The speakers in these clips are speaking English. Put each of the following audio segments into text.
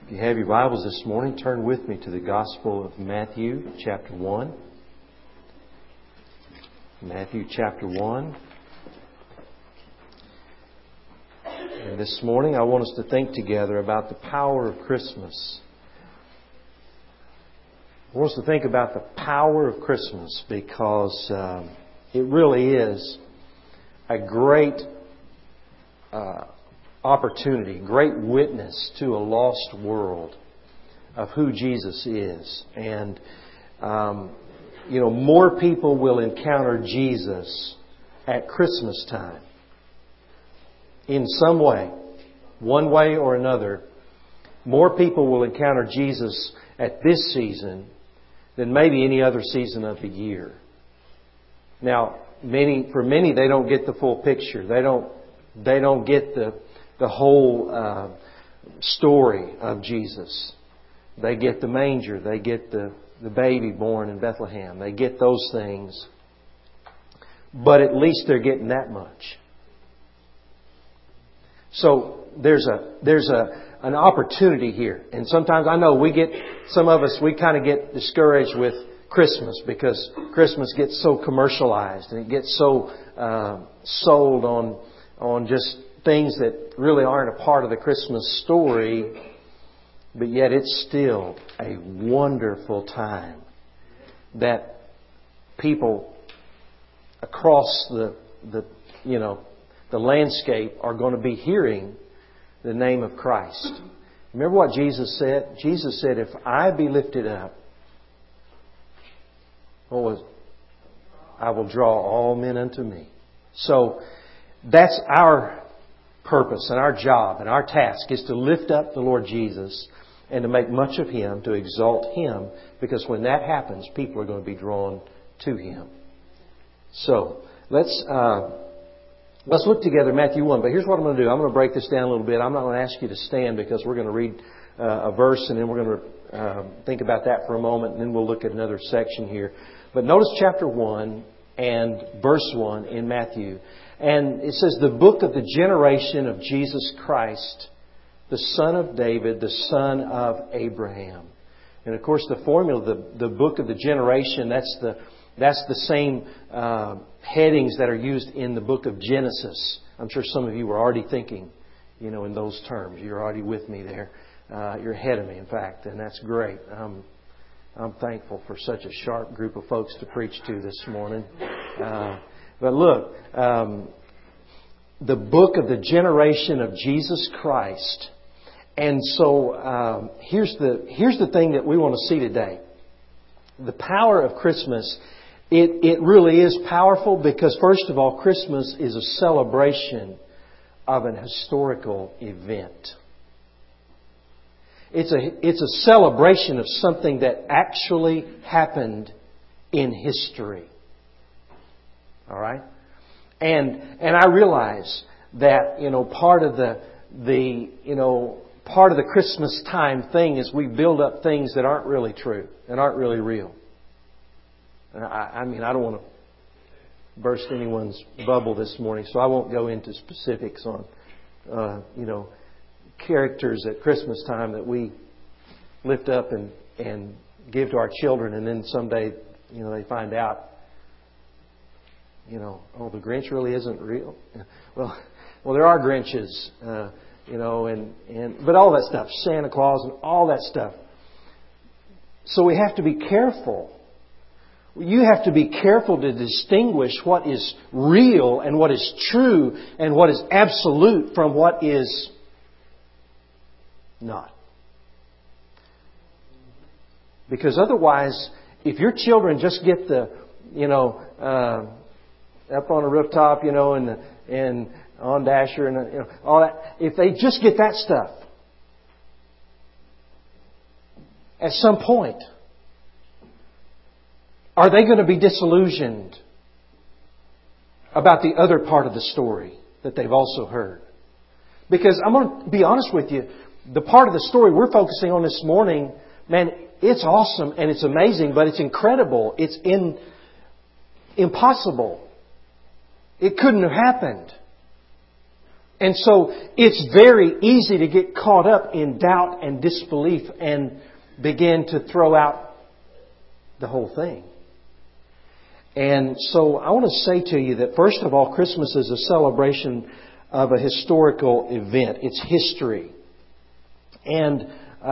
If you have your Bibles this morning, turn with me to the Gospel of Matthew, chapter 1. Matthew, chapter 1. And this morning I want us to think together about the power of Christmas. I want us to think about the power of Christmas because it really is a great opportunity, great witness to a lost world of who Jesus is. And, more people will encounter Jesus at Christmas time. In some way, one way or another, more people will encounter Jesus at this season than maybe any other season of the year. Now, for many, they don't get the full picture. They don't get the whole story of Jesus. They get the manger. They get the baby born in Bethlehem. They get those things. But at least they're getting that much. So there's an opportunity here. And sometimes I know some of us kind of get discouraged with Christmas because Christmas gets so commercialized and it gets so sold on just things that really aren't a part of the Christmas story, but yet it's still a wonderful time that people across the landscape are going to be hearing the name of Christ. Remember what Jesus said? Jesus said, "If I be lifted up, I will draw all men unto me." So that's our purpose and our job and our task is to lift up the Lord Jesus and to make much of Him, to exalt Him, because when that happens, people are going to be drawn to Him. So let's look together Matthew 1. But here's what I'm going to do. I'm going to break this down a little bit. I'm not going to ask you to stand because we're going to read a verse and then we're going to think about that for a moment and then we'll look at another section here. But notice chapter 1 and verse 1 in Matthew. And it says, the book of the generation of Jesus Christ, the son of David, the son of Abraham. And of course the formula, the book of the generation, that's the same headings that are used in the book of Genesis. I'm sure some of you were already thinking, in those terms. You're already with me there. You're ahead of me, in fact, and that's great. I'm thankful for such a sharp group of folks to preach to this morning. But look, the book of the generation of Jesus Christ. And so here's the thing that we want to see today. The power of Christmas, it really is powerful because, first of all, Christmas is a celebration of an historical event. It's a celebration of something that actually happened in history. All right? And I realize that, part of the Christmas time thing is we build up things that aren't really true and aren't really real. I don't want to burst anyone's bubble this morning, so I won't go into specifics on, characters at Christmas time that we lift up and give to our children, and then someday, they find out, the Grinch really isn't real. Well, there are Grinches, but all that stuff, Santa Claus and all that stuff. So we have to be careful. You have to be careful to distinguish what is real and what is true and what is absolute from what is not. Because otherwise, if your children just get the, up on a rooftop, and on Dasher and all that, if they just get that stuff, at some point, are they going to be disillusioned about the other part of the story that they've also heard? Because I'm going to be honest with you, the part of the story we're focusing on this morning, man, it's awesome and it's amazing, but it's incredible. It's impossible. It couldn't have happened. And so it's very easy to get caught up in doubt and disbelief and begin to throw out the whole thing. And so I want to say to you that first of all, Christmas is a celebration of a historical event. It's history. And,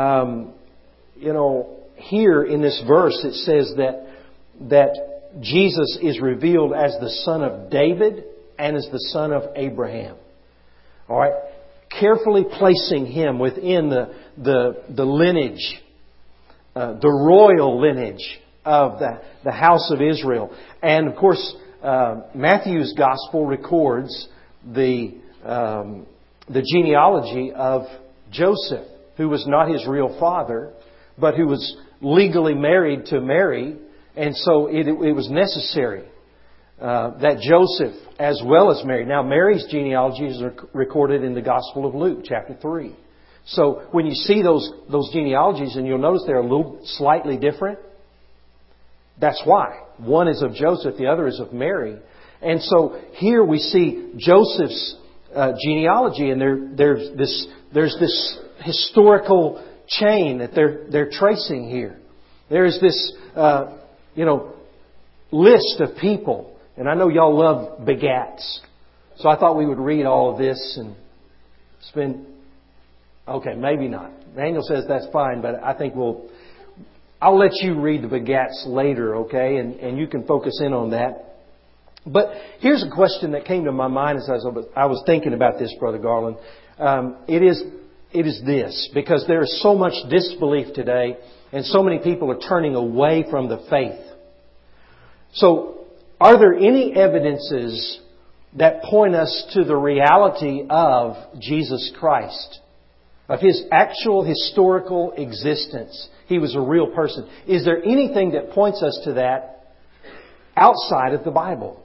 here in this verse it says that Jesus is revealed as the son of David and as the son of Abraham. All right, carefully placing Him within the lineage, the royal lineage of the house of Israel. And of course, Matthew's Gospel records the genealogy of Joseph, who was not his real father, but who was legally married to Mary. And so it was necessary that Joseph, as well as Mary. Now, Mary's genealogy is recorded in the Gospel of Luke, chapter 3. So when you see those genealogies, and you'll notice they're a little slightly different, that's why. One is of Joseph, the other is of Mary. And so here we see Joseph's genealogy, and there's this historical chain that they're tracing here. There is this list of people. And I know y'all love begats. So I thought we would read all of this and spend... Okay, maybe not. Daniel says that's fine, but I think I'll let you read the begats later, okay? And you can focus in on that. But here's a question that came to my mind as I was thinking about this, Brother Garland. It is this, because there is so much disbelief today, and so many people are turning away from the faith. So, are there any evidences that point us to the reality of Jesus Christ? Of His actual historical existence? He was a real person. Is there anything that points us to that outside of the Bible?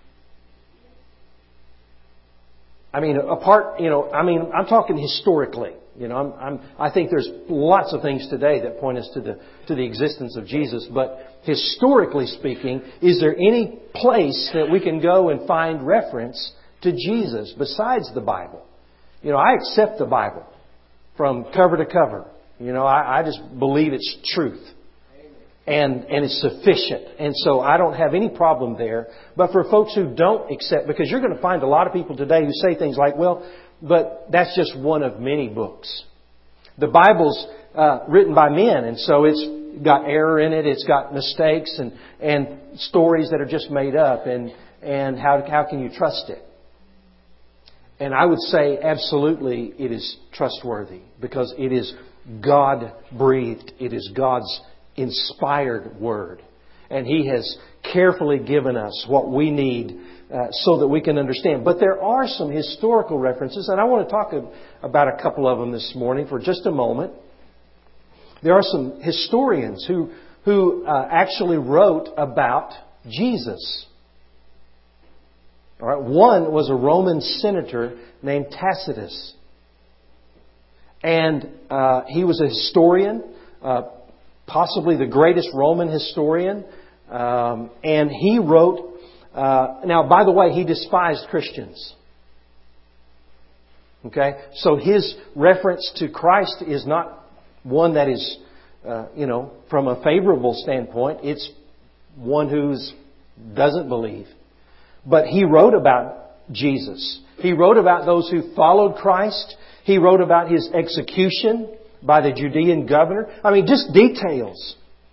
I mean, I'm talking historically. I think there's lots of things today that point us to the existence of Jesus. But historically speaking, is there any place that we can go and find reference to Jesus besides the Bible? I accept the Bible from cover to cover. I just believe it's truth. And it's sufficient. And so I don't have any problem there. But for folks who don't accept, because you're going to find a lot of people today who say things like, well, but that's just one of many books. The Bible's written by men, and so it's got error in it. It's got mistakes and stories that are just made up. And how can you trust it? And I would say absolutely it is trustworthy, because it is God-breathed. It is God's inspired Word. And He has carefully given us what we need so that we can understand. But there are some historical references, and I want to talk about a couple of them this morning for just a moment. There are some historians who actually wrote about Jesus. All right, one was a Roman senator named Tacitus. And he was a historian, possibly the greatest Roman historian. And he wrote... now, by the way, he despised Christians. Okay? So his reference to Christ is not one that is, from a favorable standpoint. It's one who doesn't believe. But he wrote about Jesus. He wrote about those who followed Christ. He wrote about His execution by the Judean governor. I mean, just details.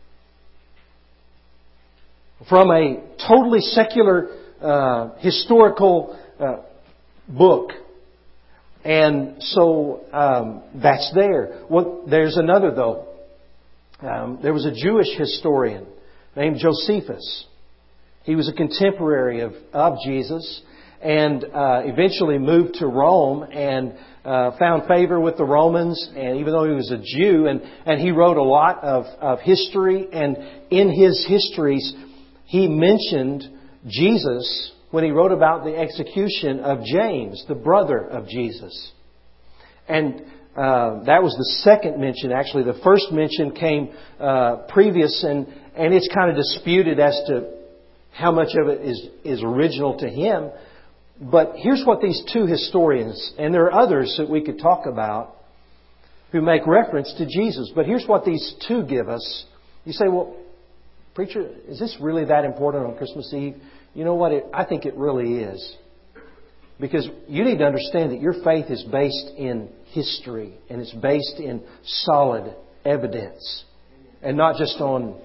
From a totally secular historical book. And so that's there. Well, there's another though. There was a Jewish historian named Josephus. He was a contemporary of Jesus, and eventually moved to Rome and found favor with the Romans, and even though he was a Jew, and he wrote a lot of history, and in his histories he mentioned Jesus when he wrote about the execution of James, the brother of Jesus. And that was the second mention. Actually, the first mention came previous, and it's kind of disputed as to how much of it is original to him. But here's what these two historians, and there are others that we could talk about, who make reference to Jesus. But here's what these two give us. You say, well, preacher, is this really that important on Christmas Eve? You know what? I think it really is. Because you need to understand that your faith is based in history and it's based in solid evidence and not just on,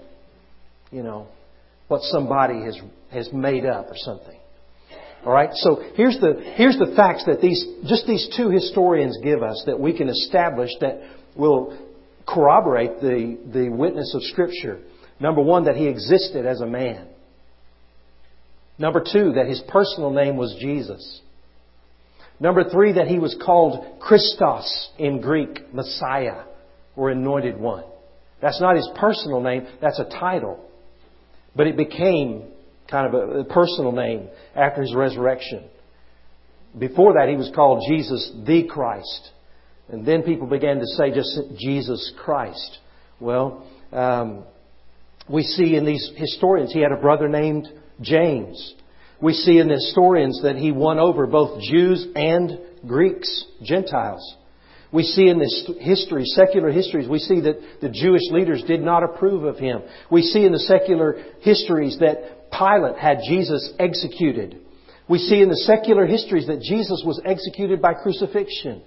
what somebody has made up or something. All right? So here's the facts that these two historians give us that we can establish that will corroborate the witness of Scripture. Number one, that He existed as a man. Number two, that His personal name was Jesus. Number three, that He was called Christos in Greek, Messiah, or Anointed One. That's not His personal name, that's a title. But it became kind of a personal name after His resurrection. Before that, He was called Jesus the Christ. And then people began to say just Jesus Christ. Well, we see in these historians, He had a brother named James. We see in the historians that He won over both Jews and Greeks, Gentiles. We see in this history, secular histories, we see that the Jewish leaders did not approve of Him. We see in the secular histories that Pilate had Jesus executed. We see in the secular histories that Jesus was executed by crucifixion.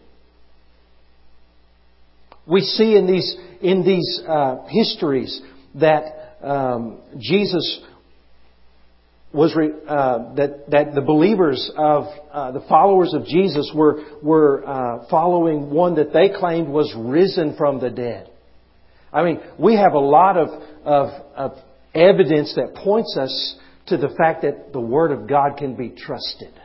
We see in these histories that Jesus was that the believers of the followers of Jesus were following one that they claimed was risen from the dead. I mean, we have a lot of evidence that points us to the fact that the Word of God can be trusted.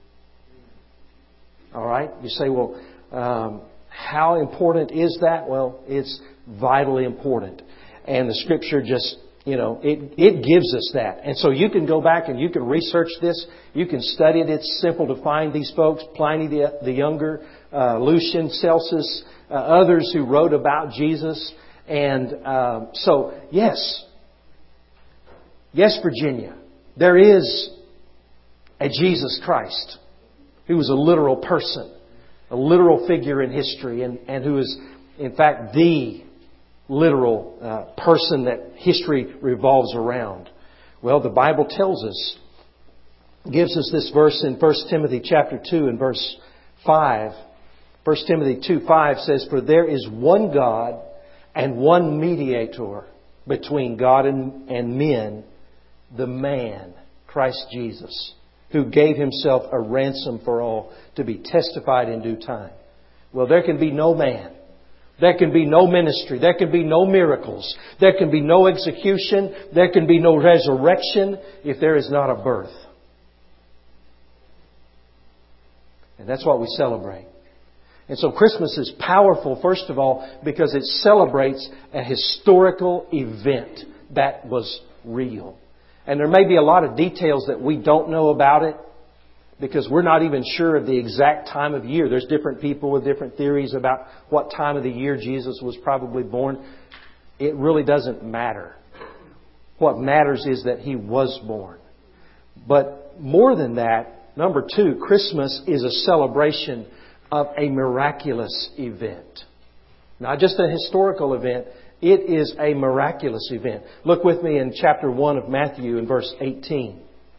All right? You say, well, how important is that? Well, it's vitally important. And the Scripture just, it gives us that. And so you can go back and you can research this. You can study it. It's simple to find these folks. Pliny the Younger, Lucian, Celsus, others who wrote about Jesus. And so, yes, Virginia, there is a Jesus Christ who was a literal person, a literal figure in history, and who is, in fact, the literal person that history revolves around. Well, the Bible tells us, gives us this verse in 1 Timothy chapter 2 and verse 5. 1 Timothy 2:5 says, "For there is one God and one mediator between God and men, the man, Christ Jesus, who gave Himself a ransom for all, to be testified in due time." Well, there can be no man. There can be no ministry. There can be no miracles. There can be no execution. There can be no resurrection if there is not a birth. And that's what we celebrate. And so Christmas is powerful, first of all, because it celebrates a historical event that was real. And there may be a lot of details that we don't know about it, because we're not even sure of the exact time of year. There's different people with different theories about what time of the year Jesus was probably born. It really doesn't matter. What matters is that He was born. But more than that, number two, Christmas is a celebration of a miraculous event. Not just a historical event. It is a miraculous event. Look with me in chapter 1 of Matthew in verse 18.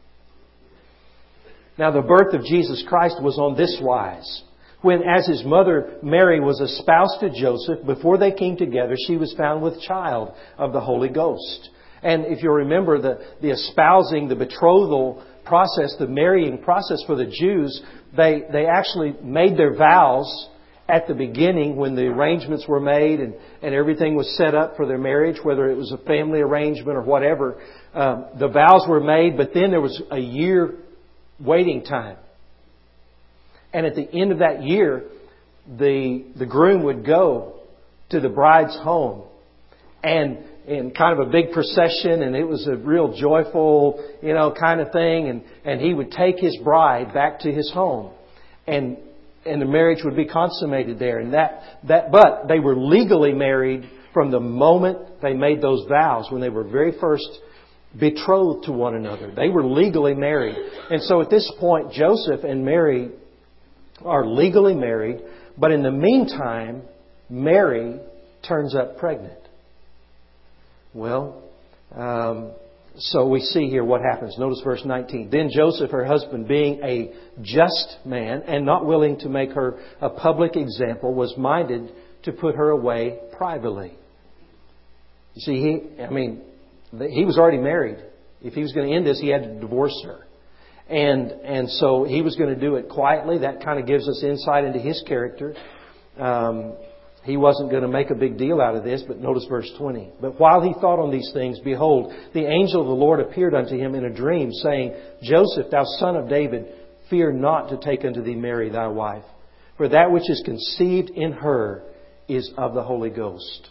Now the birth of Jesus Christ was on this wise. When, as His mother Mary was espoused to Joseph, before they came together, she was found with child of the Holy Ghost. And if you remember the espousing, the betrothal process, the marrying process for the Jews, they actually made their vows at the beginning when the arrangements were made and everything was set up for their marriage, whether it was a family arrangement or whatever. The vows were made, but then there was a year waiting time. And at the end of that year, the groom would go to the bride's home and in kind of a big procession, and it was a real joyful, kind of thing, and he would take his bride back to his home. And the marriage would be consummated there. And but they were legally married from the moment they made those vows, when they were very first betrothed to one another. They were legally married. And so at this point, Joseph and Mary are legally married. But in the meantime, Mary turns up pregnant. Well, so we see here what happens. Notice verse 19. Then Joseph, her husband, being a just man and not willing to make her a public example, was minded to put her away privately. You see, he was already married. If he was going to end this, he had to divorce her. And so he was going to do it quietly. That kind of gives us insight into his character. He wasn't going to make a big deal out of this, but notice verse 20. But while he thought on these things, behold, the angel of the Lord appeared unto him in a dream, saying, Joseph, thou son of David, fear not to take unto thee Mary thy wife, for that which is conceived in her is of the Holy Ghost.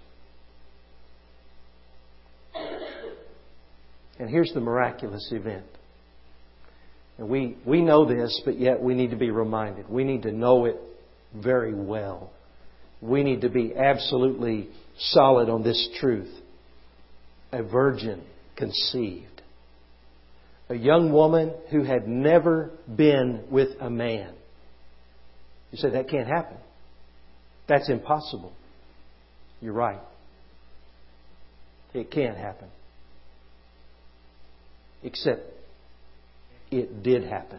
And here's the miraculous event. And we know this, but yet we need to be reminded. We need to know it very well. We need to be absolutely solid on this truth. A virgin conceived. A young woman who had never been with a man. You say, that can't happen. That's impossible. You're right. It can't happen. Except it did happen.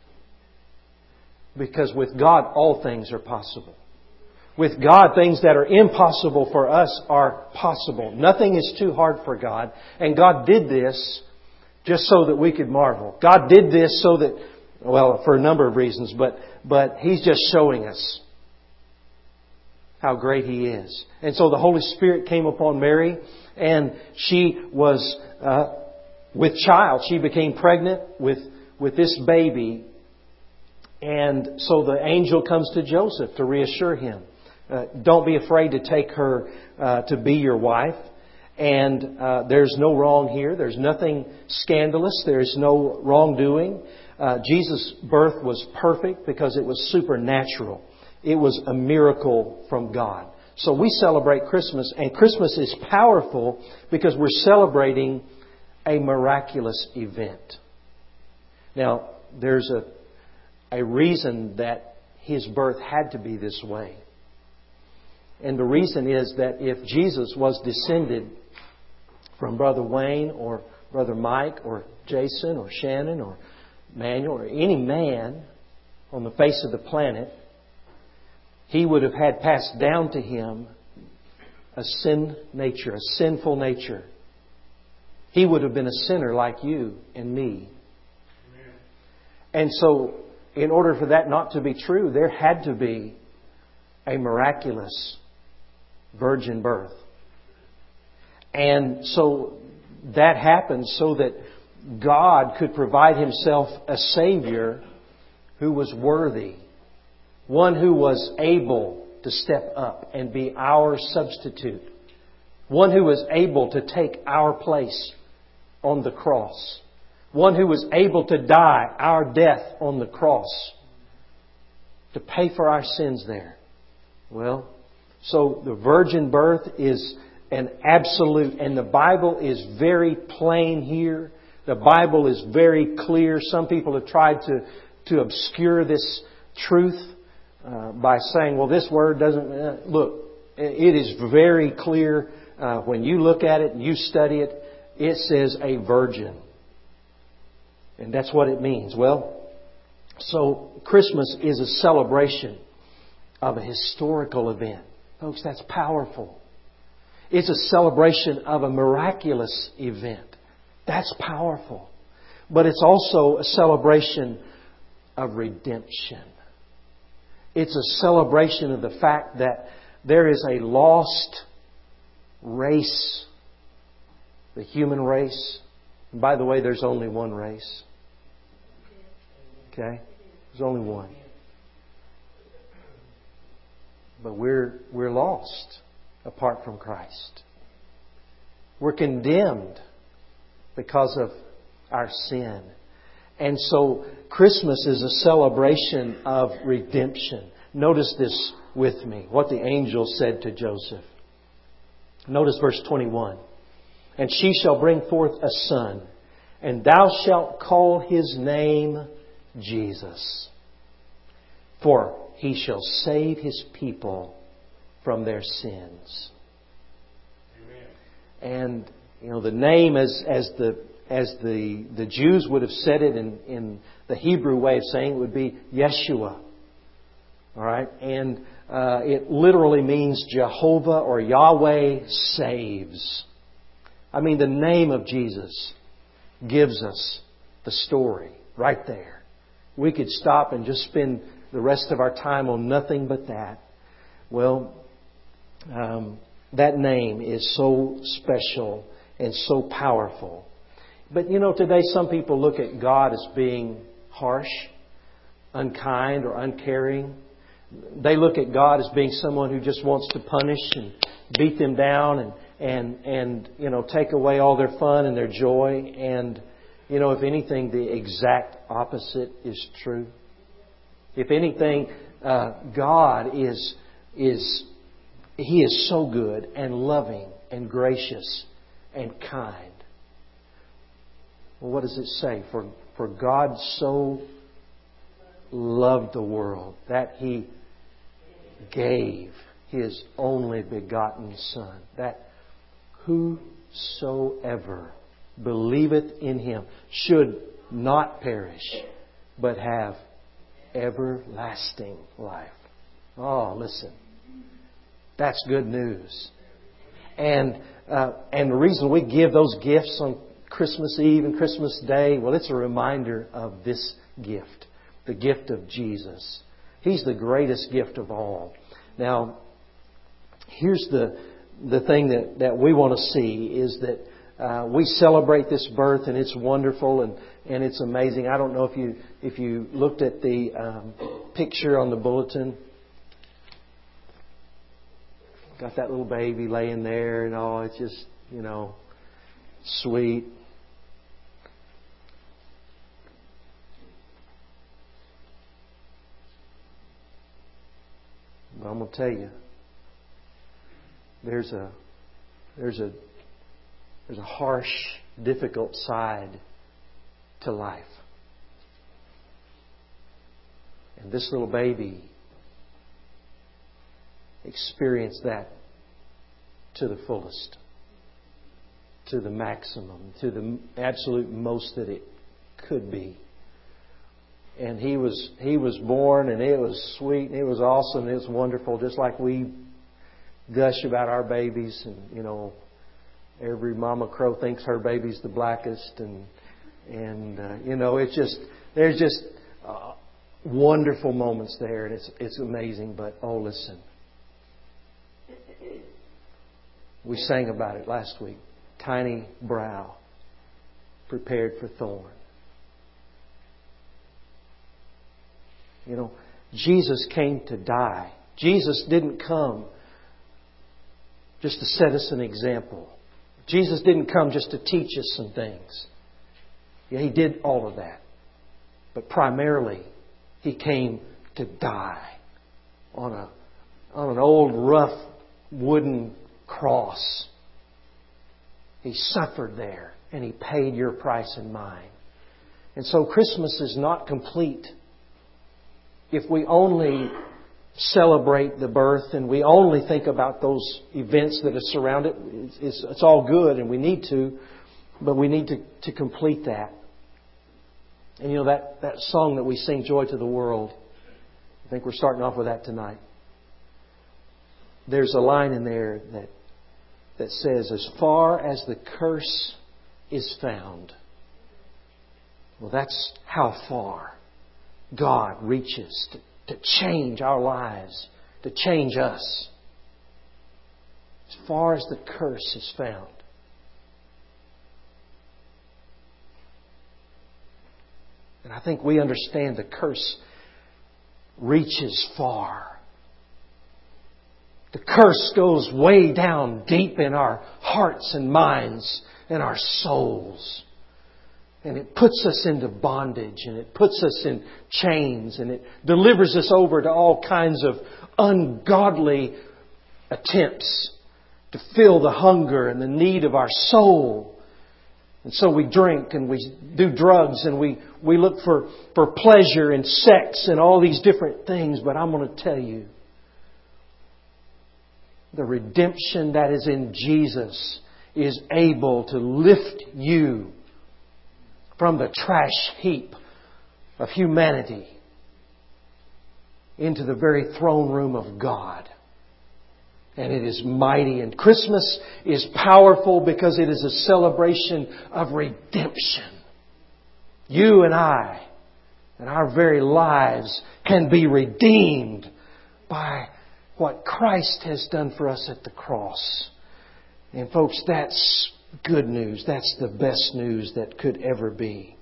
Because with God, all things are possible. With God, things that are impossible for us are possible. Nothing is too hard for God. And God did this just so that we could marvel. God did this so that, well, for a number of reasons, but He's just showing us how great He is. And so the Holy Spirit came upon Mary, and she was with child. She became pregnant with this baby. And so the angel comes to Joseph to reassure him. Don't be afraid to take her to be your wife. And there's no wrong here. There's nothing scandalous. There's no wrongdoing. Jesus' birth was perfect because it was supernatural. It was a miracle from God. So we celebrate Christmas, and Christmas is powerful because we're celebrating a miraculous event. Now, there's a reason that His birth had to be this way. And the reason is that if Jesus was descended from Brother Wayne or Brother Mike or Jason or Shannon or Manuel or any man on the face of the planet, he would have had passed down to him a sin nature, a sinful nature. He would have been a sinner like you and me. Amen. And so, in order for that not to be true, there had to be a miraculous virgin birth. And so that happened so that God could provide Himself a Savior who was worthy. One who was able to step up and be our substitute. One who was able to take our place on the cross. One who was able to die our death on the cross. To pay for our sins there. Well, so the virgin birth is an absolute, and the Bible is very plain here. The Bible is very clear. Some people have tried to obscure this truth by saying, well, this word doesn't... Look, it is very clear. When you look at it and you study it, it says a virgin. And that's what it means. Well, so Christmas is a celebration of a historical event. Folks, that's powerful. It's a celebration of a miraculous event. That's powerful. But it's also a celebration of redemption. It's a celebration of the fact that there is a lost race, the human race. And by the way, there's only one race. Okay? There's only one. But we're lost apart from Christ. We're condemned because of our sin. And so Christmas is a celebration of redemption. Notice this with me, what the angel said to Joseph. Notice verse 21. And she shall bring forth a son, and thou shalt call his name Jesus. For he shall save his people from their sins. Amen. And the name as the Jews would have said it in the Hebrew way of saying it would be Yeshua. All right, and it literally means Jehovah or Yahweh saves. I mean, the name of Jesus gives us the story right there. We could stop and just spend the rest of our time on nothing but that. Well, that name is so special and so powerful. But today some people look at God as being harsh, unkind, or uncaring. They look at God as being someone who just wants to punish and beat them down and take away all their fun and their joy. And if anything, the exact opposite is true. If anything, God is He is so good and loving and gracious and kind. Well, what does it say? For God so loved the world that He gave His only begotten Son, that whosoever believeth in Him should not perish, but have everlasting life. Oh, listen. That's good news. And the reason we give those gifts on Christmas Eve and Christmas Day, well, it's a reminder of this gift, the gift of Jesus. He's the greatest gift of all. Now, here's the thing that we want to see is that we celebrate this birth, and it's wonderful and it's amazing. I don't know if you looked at the picture on the bulletin. Got that little baby laying there and all. It's just, sweet. But I'm going to tell you, there's a harsh, difficult side to life. And this little baby experienced that to the fullest, to the maximum, to the absolute most that it could be. And he was born, and it was sweet, and it was awesome, it was wonderful, just like we gush about our babies, and every mama crow thinks her baby's the blackest, and it's just there's just wonderful moments there, and it's amazing. But listen, we sang about it last week. Tiny brow prepared for thorn. Jesus came to die. Jesus didn't come just to set us an example. Jesus didn't come just to teach us some things. Yeah, He did all of that. But primarily, He came to die on an old rough wooden cross. He suffered there, and He paid your price and mine. And so Christmas is not complete if we only celebrate the birth and we only think about those events that are surrounded. It's all good, and we need to, but we need to complete that. And that song that we sing, Joy to the World, I think we're starting off with that tonight. There's a line in there that says, as far as the curse is found. Well, that's how far God reaches to change our lives, to change us. As far as the curse is found. And I think we understand the curse reaches far. The curse goes way down deep in our hearts and minds and our souls. And it puts us into bondage, and it puts us in chains, and it delivers us over to all kinds of ungodly attempts to fill the hunger and the need of our soul. And so we drink and we do drugs and we look for pleasure and sex and all these different things. But I'm going to tell you, the redemption that is in Jesus is able to lift you from the trash heap of humanity into the very throne room of God. And it is mighty. And Christmas is powerful because it is a celebration of redemption. You and I and our very lives can be redeemed by what Christ has done for us at the cross. And folks, that's good news. That's the best news that could ever be.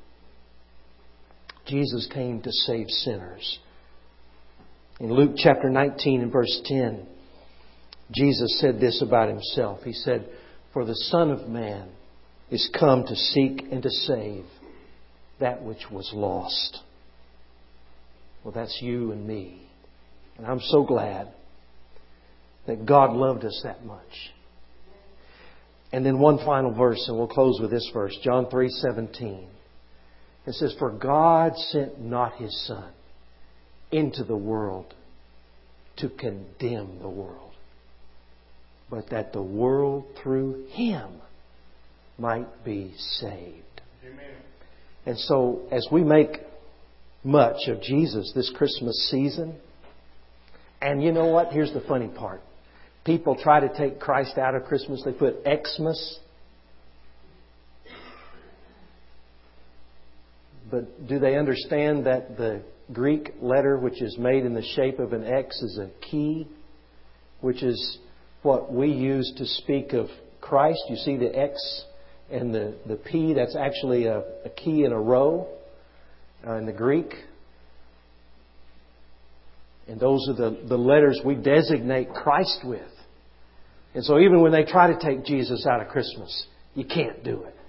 Jesus came to save sinners. In Luke chapter 19 and verse 10, Jesus said this about Himself. He said, "For the Son of Man is come to seek and to save that which was lost." Well, that's you and me. And I'm so glad that God loved us that much. And then one final verse, and we'll close with this verse, John 3:17. It says, "For God sent not His Son into the world to condemn the world, but that the world through Him might be saved." Amen. And so, as we make much of Jesus this Christmas season, and you know what? Here's the funny part. People try to take Christ out of Christmas. They put Xmas. But do they understand that the Greek letter, which is made in the shape of an X, is a key, which is what we use to speak of Christ? You see the X and the P, that's actually a key in a row in the Greek. And those are the letters we designate Christ with. And so even when they try to take Jesus out of Christmas, you can't do it.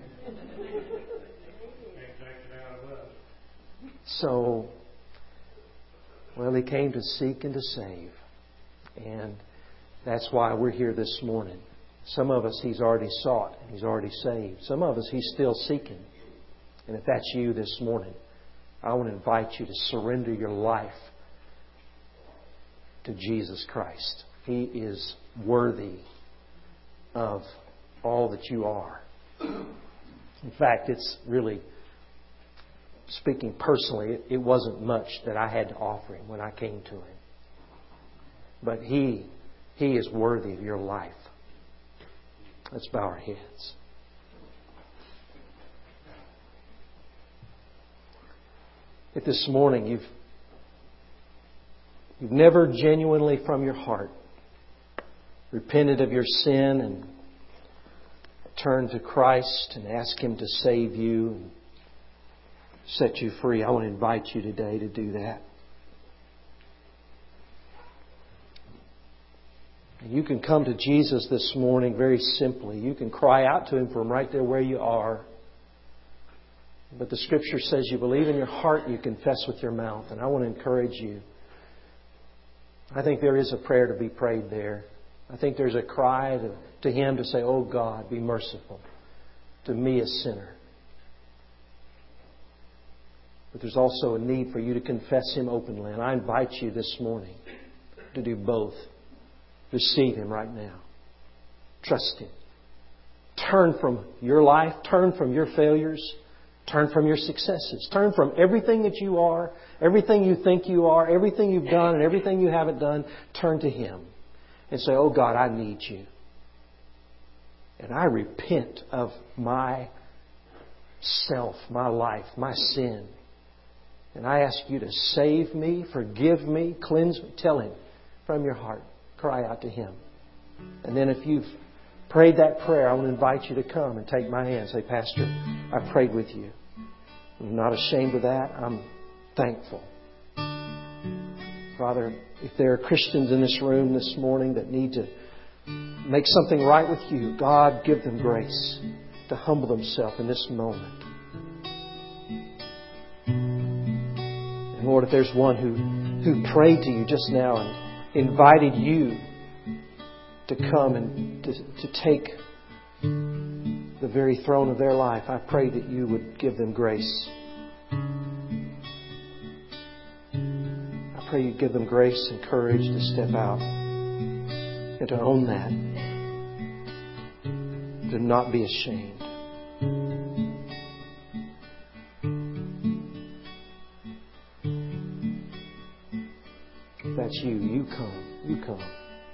So, well, He came to seek and to save. And that's why we're here this morning. Some of us He's already sought and He's already saved. Some of us He's still seeking. And if that's you this morning, I want to invite you to surrender your life to Jesus Christ. He is worthy of all that you are. In fact, it's really, speaking personally, it wasn't much that I had to offer Him when I came to Him. But He is worthy of your life. Let's bow our heads. If this morning you've never genuinely from your heart repented of your sin and turned to Christ and asked Him to save you and set you free, I want to invite you today to do that. You can come to Jesus this morning very simply. You can cry out to Him from right there where you are. But the Scripture says you believe in your heart, you confess with your mouth. And I want to encourage you. I think there is a prayer to be prayed there. I think there's a cry to Him to say, "Oh God, be merciful to me, a sinner." But there's also a need for you to confess Him openly. And I invite you this morning to do both. Receive Him right now. Trust Him. Turn from your life. Turn from your failures. Turn from your successes. Turn from everything that you are, everything you think you are, everything you've done and everything you haven't done. Turn to Him and say, "Oh God, I need You. And I repent of my self, my life, my sin. And I ask You to save me, forgive me, cleanse me." Tell Him from your heart. Cry out to Him. And then if you've prayed that prayer, I want to invite you to come and take my hand. Say, "Pastor, I prayed with you. I'm not ashamed of that. I'm thankful." Father, if there are Christians in this room this morning that need to make something right with You, God, give them grace to humble themselves in this moment. And Lord, if there's one who prayed to You just now and invited You to come and to take the very throne of their life, I pray that You would give them grace. I pray You'd give them grace and courage to step out and to own that. To not be ashamed. If that's you, you come. You come.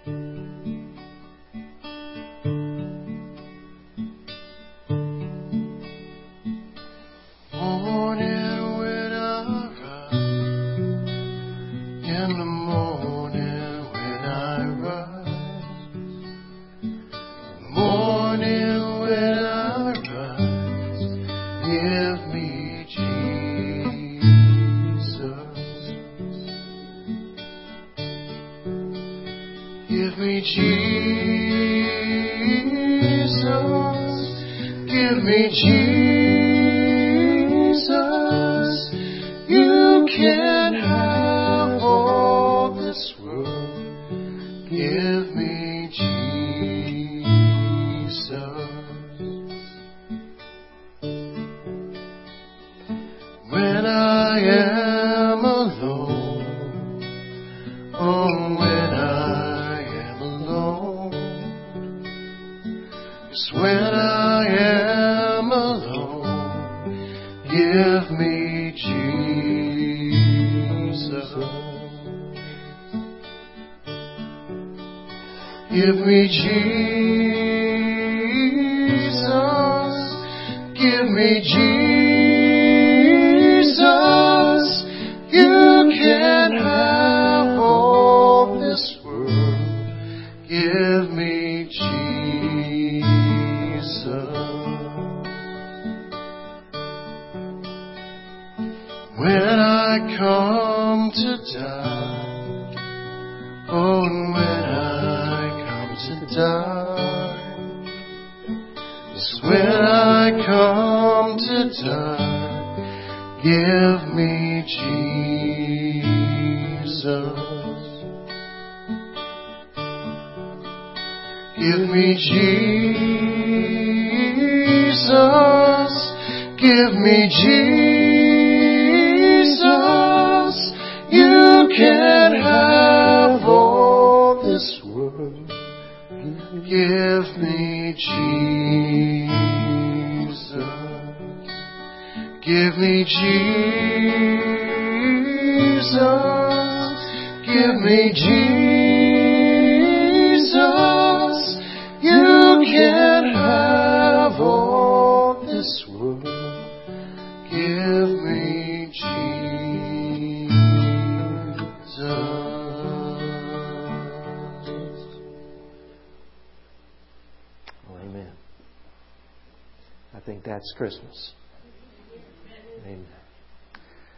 Give me Jesus. Give me Jesus. You can have all this world. Give me Jesus. When I come to die, oh, and when I come to die, yes, when I come to die, give me Jesus. Give me Jesus. Give me Jesus. You can have all this world. Give me Jesus. Give me Jesus. Give me Jesus. You can have all this world. Give me Jesus. Well, amen. I think that's Christmas. Amen.